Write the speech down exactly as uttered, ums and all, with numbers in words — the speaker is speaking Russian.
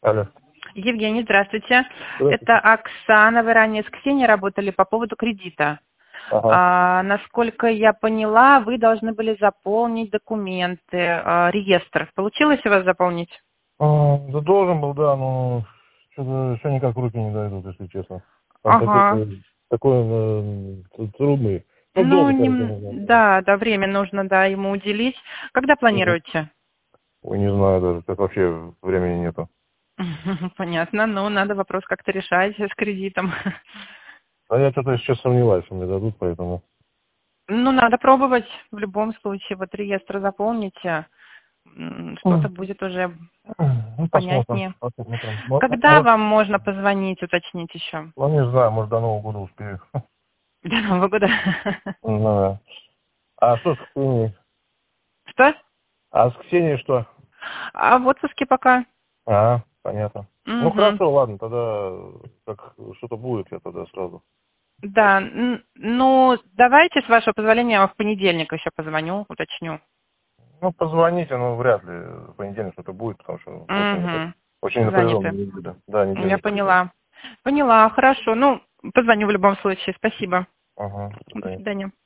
Алло. Евгений, здравствуйте. Здравствуйте. Это Оксана. Вы ранее с Ксенией работали по поводу кредита. Ага. А, насколько я поняла, вы должны были заполнить документы, а, реестр. Получилось у вас заполнить? А, да должен был, да, но что-то все никак руки не дойдут, если честно. Он Ага. такой, такой э, трудный. Ну, Ну, долго, короче, нем- нужно. да, да, время нужно, да, ему уделить. Когда Мгм. планируете? Ой, не знаю даже, как вообще времени нету. Понятно, но надо вопрос как-то решать с кредитом. А я что-то сейчас сомневаюсь, что мне дадут, поэтому. Ну, надо пробовать в любом случае. Вот реестр заполните, м, что-то М. будет уже Ну, посмотрим. понятнее. Посмотрим. Мо- Когда Может, вам можно позвонить, уточнить еще? ну, не знаю, может, до Нового года успею. До Нового года. Ну, да. А что с Ксенией? Что? А с Ксенией что? А в отпуске пока. А, понятно. Ну, Угу. хорошо, ладно, тогда как что-то будет, я тогда сразу. Да, н- ну, давайте, с вашего позволения, я в понедельник еще позвоню, уточню. Ну, позвоните, но вряд ли в понедельник что-то будет, потому что очень, напря- Угу. очень напряженная Заняты. неделя. Да, неделя Я напряженная. поняла. Поняла, хорошо. Ну, позвоню в любом случае. Спасибо. Ага, До понятно. свидания.